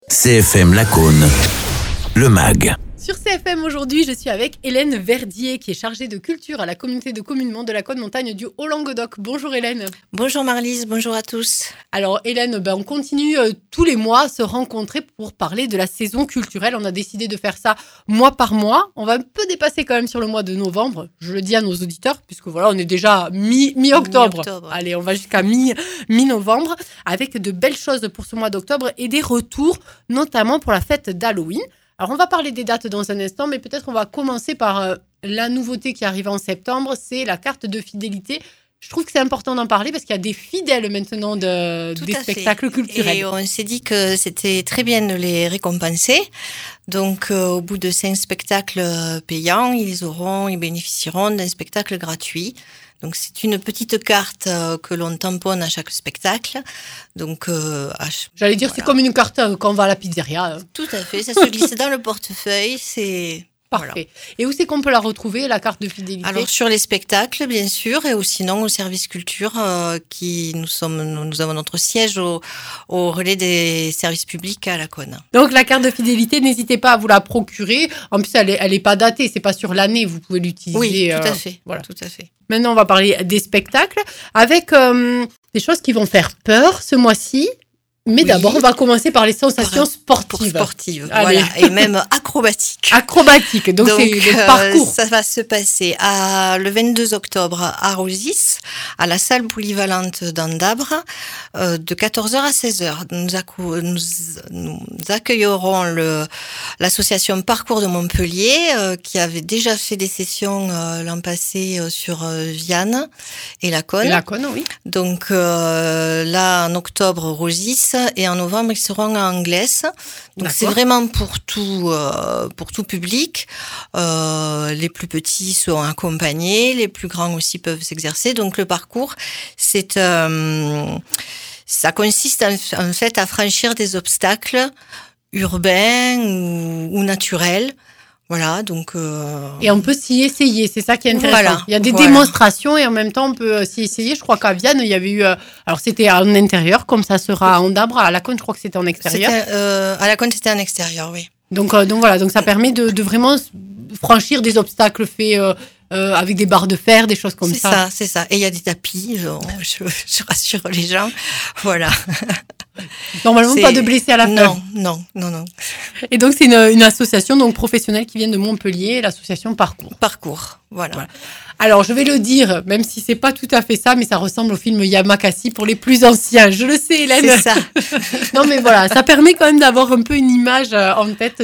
CFM Lacaune, le MAG. Sur CFM aujourd'hui, je suis avec Hélène Verdier qui est chargée de culture à la communauté de communes Mont de la Côte Montagne du Haut-Languedoc. Bonjour Hélène. Bonjour Marlise, bonjour à tous. Alors Hélène, on continue tous les mois à se rencontrer pour parler de la saison culturelle. On a décidé de faire ça mois par mois. On va un peu dépasser quand même sur le mois de novembre. Je le dis à nos auditeurs puisque voilà, on est déjà mi-octobre. Allez, on va jusqu'à mi-novembre avec de belles choses pour ce mois d'octobre et des retours, notamment pour la fête d'Halloween. Alors, on va parler des dates dans un instant, mais peut-être on va commencer par la nouveauté qui arrive en septembre, c'est la carte de fidélité. Je trouve que c'est important d'en parler parce qu'il y a des fidèles maintenant des spectacles culturels. Et on s'est dit que c'était très bien de les récompenser. Donc, au bout de 5 spectacles payants, ils bénéficieront d'un spectacle gratuit. Donc, c'est une petite carte que l'on tamponne à chaque spectacle. Donc, j'allais dire, c'est comme une carte quand on va à la pizzeria. Tout à fait, ça se glisse dans le portefeuille, c'est... Parfait. Voilà. Et où c'est qu'on peut la retrouver, la carte de fidélité ? Alors, sur les spectacles, bien sûr, et sinon au service culture, nous avons notre siège au relais des services publics à Lacaune. Donc, la carte de fidélité, n'hésitez pas à vous la procurer. En plus, elle est pas datée, c'est pas sur l'année, vous pouvez l'utiliser. Oui, tout à fait. Voilà. Tout à fait. Maintenant, on va parler des spectacles avec des choses qui vont faire peur ce mois-ci. Mais d'abord, on va commencer par les sensations sportives. Voilà, et même acrobatiques. Acrobatiques, donc c'est le parcours. Ça va se passer le 22 octobre à Rosis, à la salle polyvalente d'Andabre, de 14h à 16h. Nous accueillerons l'association Parcours de Montpellier, qui avait déjà fait des sessions l'an passé sur Vianne et Lacaune. Et Lacaune, oui. Donc là, en octobre, Rosis. Et en novembre, ils seront à Anglaise. Donc, d'accord. C'est vraiment pour tout public. Les plus petits sont accompagnés, les plus grands aussi peuvent s'exercer. Donc, le parcours, ça consiste en fait à franchir des obstacles urbains ou naturels. Voilà, donc... Et on peut s'y essayer, c'est ça qui est intéressant. Voilà, il y a des démonstrations et en même temps, on peut s'y essayer. Je crois qu'à Vianne, il y avait eu... alors, c'était en intérieur, comme ça sera à Andabre. À Lacaune, je crois que c'était en extérieur. À Lacaune, c'était en extérieur, oui. Donc voilà, donc ça permet de vraiment franchir des obstacles faits... avec des barres de fer, des choses comme ça. C'est ça. Et il y a des tapis, je rassure les gens. Voilà. Normalement, pas de blessés à la fin. Non. Et donc, c'est une association donc professionnelle qui vient de Montpellier, l'association Parcours. Parcours, voilà. Alors, je vais le dire, même si c'est pas tout à fait ça, mais ça ressemble au film Yamakasi pour les plus anciens. Je le sais, Hélène. C'est ça. Non, mais voilà, ça permet quand même d'avoir un peu une image en tête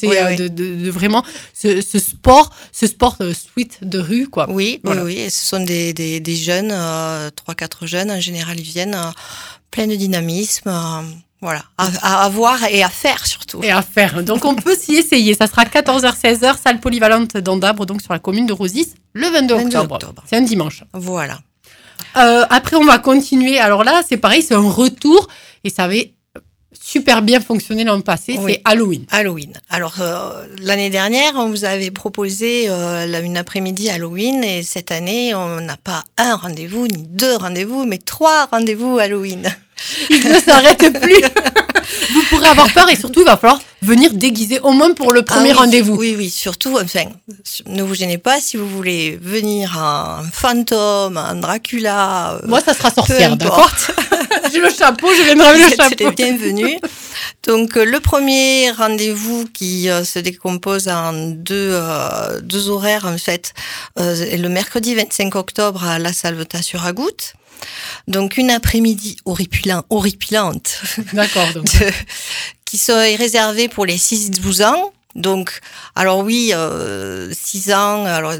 de vraiment ce sport street de rue, quoi. Oui. Et ce sont des jeunes, 3-4 jeunes, en général, ils viennent plein de dynamisme, voilà, à voir et à faire surtout. Et à faire. Donc, on peut s'y essayer. Ça sera 14h-16h, salle polyvalente d'Andabre, donc sur la commune de Rosis, le 22 octobre. C'est un dimanche. Voilà. Après, on va continuer. Alors là, c'est pareil, c'est un retour et ça avait super bien fonctionné l'an passé, c'est Halloween. Alors, l'année dernière, on vous avait proposé une après-midi Halloween et cette année, on n'a pas un rendez-vous, ni 2 rendez-vous, mais 3 rendez-vous Halloween. Il ne s'arrête plus. Vous pourrez avoir peur et surtout, il va falloir venir déguiser au moins pour le premier rendez-vous. Oui, surtout, ne vous gênez pas si vous voulez venir en fantôme, en Dracula. Moi, ça sera sorcière, d'accord. J'ai le chapeau, je viendrai avec le chapeau. Vous êtes les bienvenus. Donc, le premier rendez-vous qui se décompose en deux horaires, en fait, est le mercredi 25 octobre à la Salvetat-sur-Agout. Donc, une après-midi horripilante. D'accord. Qui serait réservée pour les 6-12 ans. Donc, alors oui, 6 ans, alors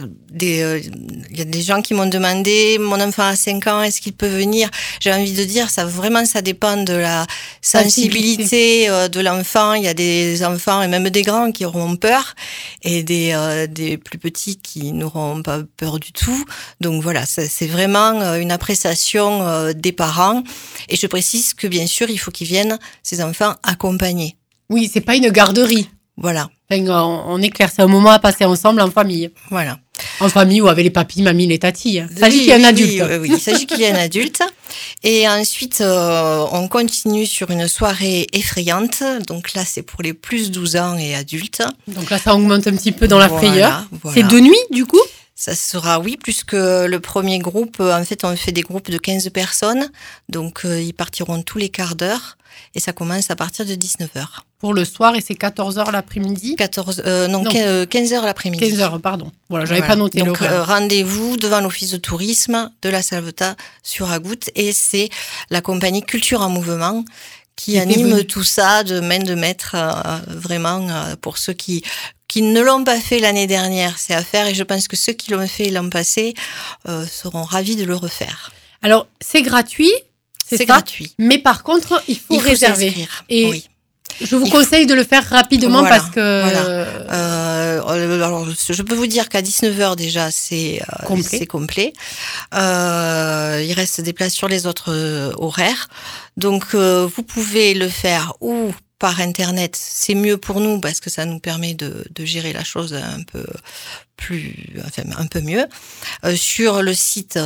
il y a des gens qui m'ont demandé, mon enfant a 5 ans, est-ce qu'il peut venir ? J'ai envie de dire, ça dépend de la sensibilité de l'enfant. Il y a des enfants et même des grands qui auront peur et des plus petits qui n'auront pas peur du tout. Donc voilà, c'est vraiment une appréciation des parents. Et je précise que bien sûr, il faut qu'ils viennent, ces enfants, accompagnés. Oui, c'est pas une garderie. Voilà. Enfin, on est clair, c'est un moment à passer ensemble en famille. Voilà. En famille ou avec les papis, mamies, les tatis. Il s'agit qu'il y ait un adulte. Oui, il s'agit qu'il y ait un adulte. Et ensuite, on continue sur une soirée effrayante. Donc là, c'est pour les plus 12 ans et adultes. Donc là, ça augmente un petit peu dans la frayeur. Voilà. C'est de nuit, du coup? Ça sera, oui, plus que le premier groupe. En fait, on fait des groupes de 15 personnes. Donc, ils partiront tous les quarts d'heure. Et ça commence à partir de 19h. Pour le soir, et c'est 14h l'après-midi? 15h l'après-midi. 15h, pardon. Voilà, j'avais pas noté donc, l'horaire. Rendez-vous devant l'office de tourisme de la Salvetat sur Agout. Et c'est la compagnie Culture en Mouvement qui anime tout ça de main de maître, vraiment, pour ceux qui ne l'ont pas fait l'année dernière, c'est à faire. Et je pense que ceux qui l'ont fait l'an passé seront ravis de le refaire. Alors, c'est gratuit. C'est gratuit. Mais par contre, il faut réserver. S'inscrire. Et oui. Je vous conseille de le faire rapidement parce que... alors, je peux vous dire qu'à 19h déjà, c'est complet. Il reste des places sur les autres horaires. Donc, vous pouvez le faire ou par Internet. C'est mieux pour nous parce que ça nous permet de gérer la chose un peu mieux. Sur le site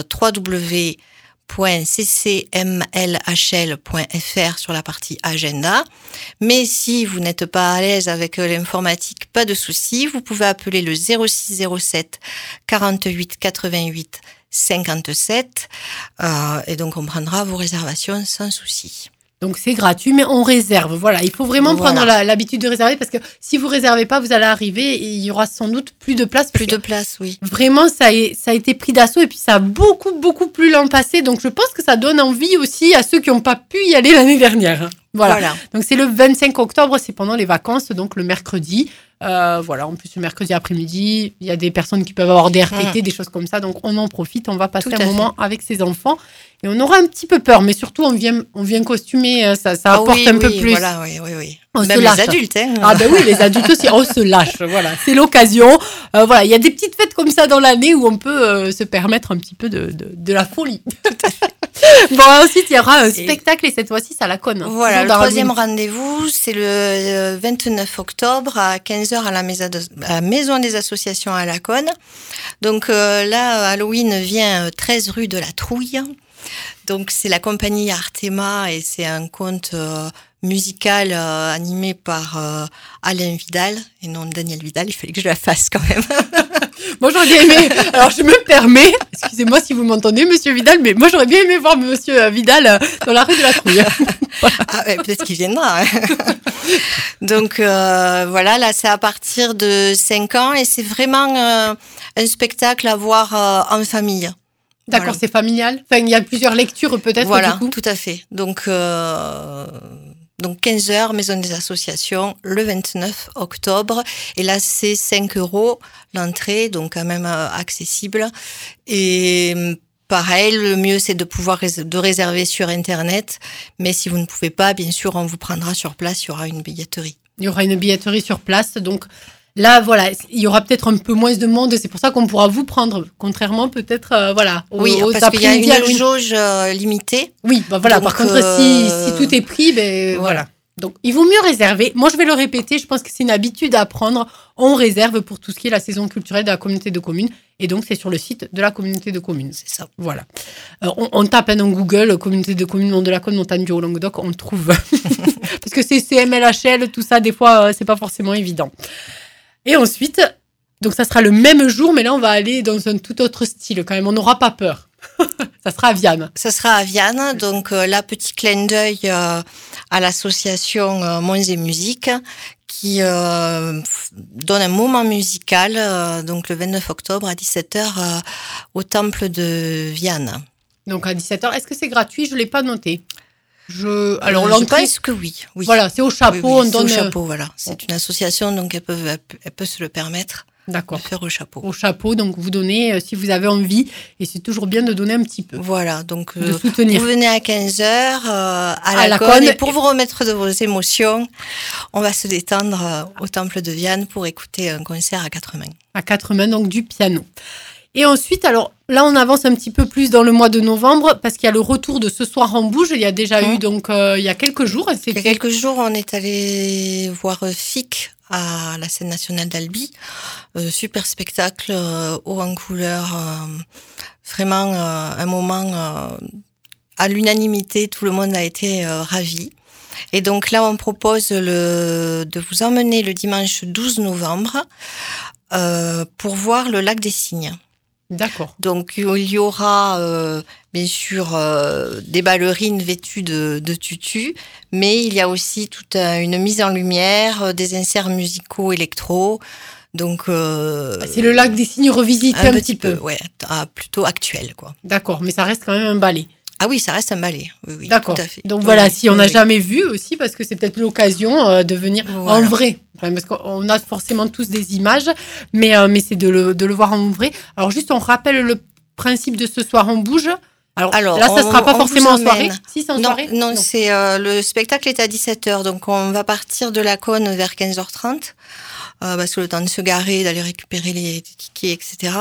www.ccmlhl.fr sur la partie agenda. Mais si vous n'êtes pas à l'aise avec l'informatique, pas de souci, vous pouvez appeler le 06 07 48 88 57 et donc on prendra vos réservations sans souci. Donc c'est gratuit, mais on réserve. Voilà, il faut vraiment prendre l'habitude de réserver parce que si vous réservez pas, vous allez arriver et il y aura sans doute plus de place. Plus de place, oui. Vraiment, ça a été pris d'assaut et puis ça a beaucoup plu l'an passé. Donc je pense que ça donne envie aussi à ceux qui n'ont pas pu y aller l'année dernière. Voilà. Donc c'est le 25 octobre, c'est pendant les vacances, donc le mercredi. En plus le mercredi après-midi, il y a des personnes qui peuvent avoir des RTT, des choses comme ça. Donc on en profite, on va passer un moment avec ses enfants. Et on aura un petit peu peur, mais surtout on vient costumer, ça apporte un peu plus. Voilà, oui. On même se lâche. Les adultes, hein. Ah ben oui, les adultes aussi, on se lâche, voilà. C'est l'occasion. Il y a des petites fêtes comme ça dans l'année où on peut se permettre un petit peu de la folie. Tout à fait. Bon, ensuite, il y aura un spectacle et cette fois-ci, c'est à la Cône. Voilà, le troisième rendez-vous, c'est le 29 octobre à 15h à la Maison des Associations à la Cône. Donc là, Halloween vient 13 rue de la Trouille. Donc c'est la compagnie Artema et c'est un conte musical animé par Alain Vidal et non Daniel Vidal. Il fallait que je la fasse quand même. Moi, j'aurais bien aimé. Alors, je me permets, excusez-moi si vous m'entendez, monsieur Vidal, mais moi, j'aurais bien aimé voir monsieur Vidal dans la rue de la Trouille. Voilà. Ah, peut-être qu'il viendra. Hein. Donc, là, c'est à partir de 5 ans et c'est vraiment un spectacle à voir en famille. D'accord, c'est familial. Enfin, il y a plusieurs lectures, peut-être, voilà, du coup. Tout à fait. Donc 15h, Maison des Associations, le 29 octobre. Et là, c'est 5 € l'entrée, donc quand même accessible. Et pareil, le mieux, c'est de pouvoir réserver sur Internet. Mais si vous ne pouvez pas, bien sûr, on vous prendra sur place. Il y aura une billetterie. Il y aura une billetterie sur place, donc... Là, il y aura peut-être un peu moins de monde. C'est pour ça qu'on pourra vous prendre, contrairement peut-être, aux parce qu'il y a une jauge limitée. Oui, donc, par contre, si tout est pris, voilà. Donc, il vaut mieux réserver. Moi, je vais le répéter. Je pense que c'est une habitude à prendre. On réserve pour tout ce qui est la saison culturelle de la communauté de communes. Et donc, c'est sur le site de la communauté de communes. C'est ça. Voilà. On tape dans Google, communauté de communes, nom de la Cône, montagne du Haut-Languedoc, on le trouve. Parce que c'est CMLHL, tout ça, des fois, c'est pas forcément évident. Et ensuite, donc ça sera le même jour, mais là, on va aller dans un tout autre style quand même. On n'aura pas peur. Ça sera à Vianne. Ça sera à Vianne. Donc là, petit clin d'œil à l'association Monts et Musique qui donne un moment musical, donc le 29 octobre à 17h au temple de Vianne. Donc à 17h, est-ce que c'est gratuit? Je ne l'ai pas noté. Je pense que oui. Voilà, c'est au chapeau. Oui, on donne au chapeau, voilà. C'est une association, donc elle peut se le permettre. D'accord. De faire au chapeau. Au chapeau, donc vous donnez si vous avez envie, et c'est toujours bien de donner un petit peu. Voilà, donc de soutenir. Vous venez à 15h à la Cône, et pour vous remettre de vos émotions, on va se détendre au temple de Vianne pour écouter un concert à 4 mains. À 4 mains, donc du piano. Et ensuite, alors là, on avance un petit peu plus dans le mois de novembre parce qu'il y a le retour de Ce soir on bouge. Il y a déjà eu, donc, il y a quelques jours. Il y a quelques jours, on est allé voir FIC à la scène nationale d'Albi. Super spectacle, haut en couleur. Vraiment un moment à l'unanimité. Tout le monde a été ravi. Et donc là, on propose de vous emmener le dimanche 12 novembre pour voir le lac des Cygnes. D'accord. Donc il y aura bien sûr des ballerines vêtues de tutus, mais il y a aussi toute une mise en lumière, des inserts musicaux électro. Donc c'est le lac des Cygnes revisité un petit peu. Ouais, plutôt actuel quoi. D'accord, mais ça reste quand même un ballet. Ah oui, ça reste un ballet. Oui, d'accord. Tout à fait. Donc voilà, si on n'a jamais vu aussi, parce que c'est peut-être l'occasion de venir en vrai. Enfin, parce qu'on a forcément tous des images, mais c'est de le voir en vrai. Alors juste, on rappelle le principe de Ce soir on bouge. Alors là, ça ne sera pas forcément en soirée. Si, c'est en soirée. Non, c'est le spectacle est à 17h, donc on va partir de la Cône vers 15h30. Parce que le temps de se garer, d'aller récupérer les tickets, etc.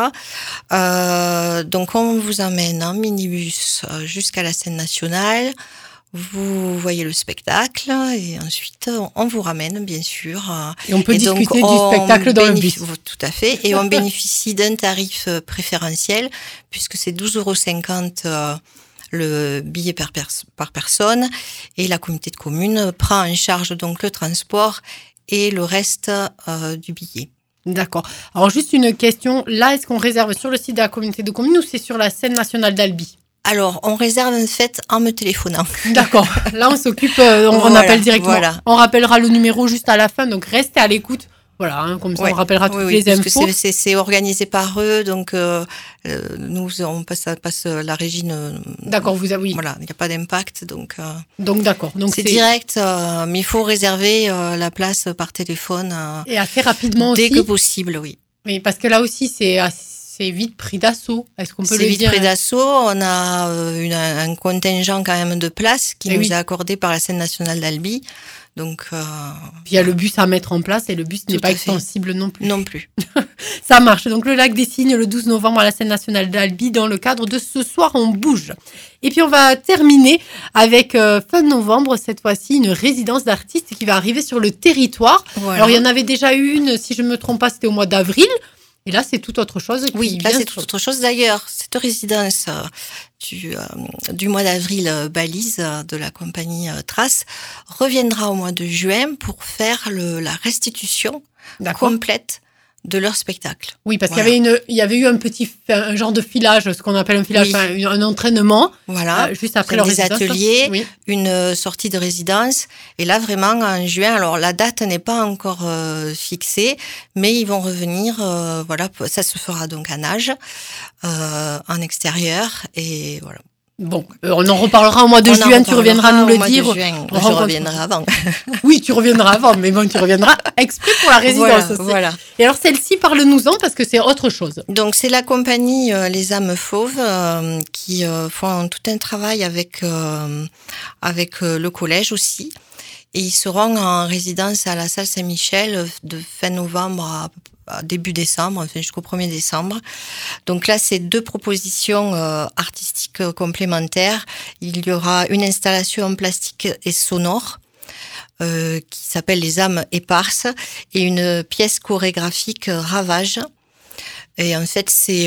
Donc on vous emmène en minibus jusqu'à la scène nationale. Vous voyez le spectacle et ensuite on vous ramène bien sûr. Et on peut discuter du spectacle dans le bus. Tout à fait. Et on bénéficie d'un tarif préférentiel puisque c'est 12,50 € le billet par personne et la communauté de communes prend en charge donc le transport et le reste du billet. D'accord. Alors, juste une question. Là, est-ce qu'on réserve sur le site de la communauté de communes ou c'est sur la scène nationale d'Albi ? Alors, on réserve en fait en me téléphonant. D'accord. Là, on s'occupe, on appelle directement. Voilà. On rappellera le numéro juste à la fin, donc restez à l'écoute. Voilà, comme ça, on rappellera toutes les infos. Parce que c'est organisé par eux, donc nous, on passe la régie. D'accord, oui. Voilà, il n'y a pas d'impact, donc. Donc d'accord. Donc c'est direct, mais il faut réserver la place par téléphone. Et assez rapidement dès aussi. Dès que possible, oui. Oui, parce que là aussi, c'est vite pris d'assaut. Est-ce qu'on peut le dire ? C'est vite pris d'assaut. On a un contingent quand même de places qui nous est accordé par la scène nationale d'Albi. Donc, puis il y a le bus à mettre en place et le bus n'est pas extensible non plus. Non plus. Ça marche. Donc le lac des Cygnes le 12 novembre à la scène nationale d'Albi dans le cadre de Ce soir on bouge. Et puis on va terminer avec fin novembre, cette fois-ci, une résidence d'artistes qui va arriver sur le territoire. Voilà. Alors il y en avait déjà eu une, si je ne me trompe pas, c'était au mois d'avril. Et là, c'est tout autre chose. Oui, là, c'est tout autre chose. D'ailleurs, cette résidence du mois d'avril Balise de la compagnie Trace reviendra au mois de juin pour faire la restitution complète de leur spectacle. Oui, parce qu'il y avait eu un genre de filage, ce qu'on appelle un filage, un entraînement. Voilà. Juste après leur résidence. Des ateliers, une sortie de résidence. Et là, vraiment, en juin, alors la date n'est pas encore fixée, mais ils vont revenir, ça se fera donc à Nage, en extérieur, et voilà. Bon, on en reparlera au mois de juin, tu reviendras nous le dire. Je reviendrai avant. Oui, tu reviendras avant, mais bon, tu reviendras exprès pour la résidence aussi. Voilà. Et alors celle-ci, parle-nous-en parce que c'est autre chose. Donc c'est la compagnie Les Âmes Fauves qui font tout un travail avec le collège aussi. Et ils seront en résidence à la salle Saint-Michel de fin novembre à début décembre, enfin jusqu'au 1er décembre. Donc là, c'est 2 propositions artistiques complémentaires. Il y aura une installation en plastique et sonore qui s'appelle Les âmes éparses et une pièce chorégraphique Ravage. Et en fait, c'est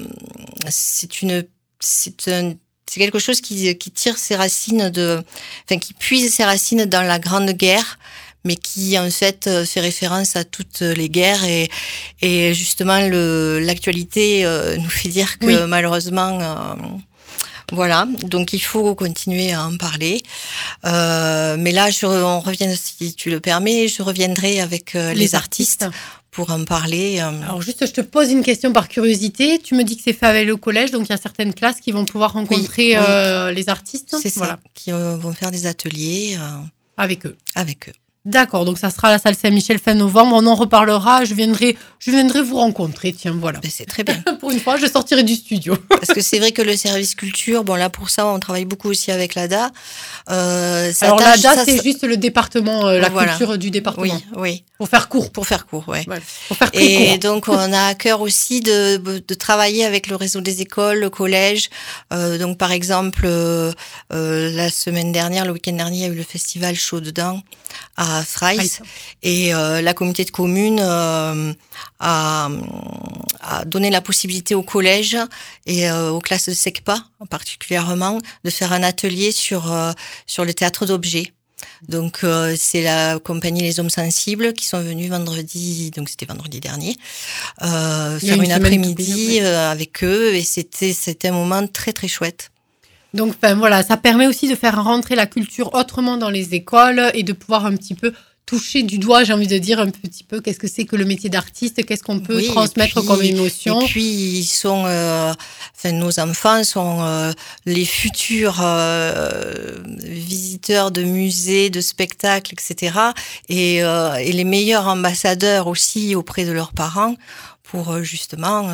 quelque chose qui tire ses racines qui puise ses racines dans la Grande Guerre, mais qui en fait fait référence à toutes les guerres et justement l'actualité nous fait dire que malheureusement voilà, donc il faut continuer à en parler. Mais là, on revient, si tu le permets, je reviendrai avec les artistes pour en parler. Alors juste, je te pose une question par curiosité. Tu me dis que c'est fait avec le collège, donc il y a certaines classes qui vont pouvoir rencontrer les artistes. C'est ça, qui vont faire des ateliers. Avec eux. Avec eux. D'accord, donc ça sera à la salle Saint-Michel fin novembre. On en reparlera. Je viendrai vous rencontrer. Tiens, voilà. Ben, c'est très bien. Pour une fois, je sortirai du studio. Parce que c'est vrai que le service culture, bon là pour ça, on travaille beaucoup aussi avec l'ADA. Alors l'ADA, c'est juste le département, la culture du département. Oui. Pour faire court. Ouais. Ouais, pour faire très court. Et donc on a à cœur aussi de travailler avec le réseau des écoles, le collège. Donc par exemple, la semaine dernière, le week-end dernier, il y a eu le festival Chaud dedans à Freis. Et la communauté de communes a donné la possibilité au collège et aux classes de SECPA particulièrement de faire un atelier sur le théâtre d'objets. Donc c'est la compagnie Les Hommes Sensibles qui sont venus vendredi, donc c'était vendredi dernier, faire une après-midi avec eux, et c'était un moment très très chouette. Donc, voilà, ça permet aussi de faire rentrer la culture autrement dans les écoles et de pouvoir un petit peu toucher du doigt, j'ai envie de dire un petit peu qu'est-ce que c'est que le métier d'artiste, qu'est-ce qu'on peut transmettre comme émotion. Et puis, ils sont, nos enfants sont les futurs visiteurs de musées, de spectacles, etc. Et les meilleurs ambassadeurs aussi auprès de leurs parents pour justement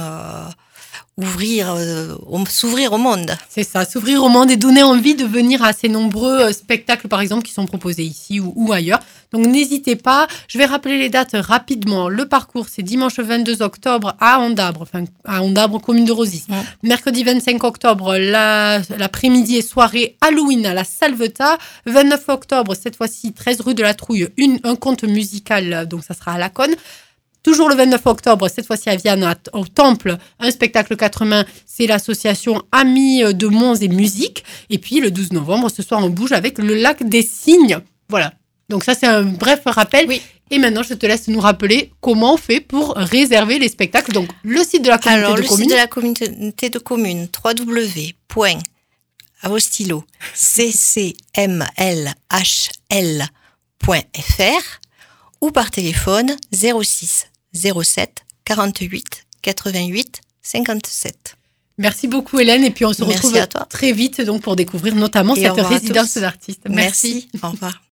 s'ouvrir au monde. C'est ça, s'ouvrir au monde et donner envie de venir à ces nombreux spectacles, par exemple, qui sont proposés ici ou ailleurs. Donc, n'hésitez pas. Je vais rappeler les dates rapidement. Le parcours, c'est dimanche 22 octobre à Ondabre, commune de Rosys. Ouais. Mercredi 25 octobre, l'après-midi et soirée Halloween à la Salvetat. 29 octobre, cette fois-ci, 13 rue de la Trouille, un conte musical, donc ça sera à Laconne. Toujours le 29 octobre, cette fois-ci à Vienne, au Temple, un spectacle 4 mains, c'est l'association Amis de Mons et Musique. Et puis le 12 novembre, ce soir, on bouge avec le Lac des Cygnes. Voilà. Donc ça, c'est un bref rappel. Oui. Et maintenant, je te laisse nous rappeler comment on fait pour réserver les spectacles. Donc, le site de la communauté de communes. Le site de la communauté de communes, www.ccmlhl.fr ou par téléphone 06 07 48 88 57. Merci beaucoup Hélène, et puis on se retrouve très vite donc pour découvrir notamment cette résidence d'artistes. Merci. Au revoir.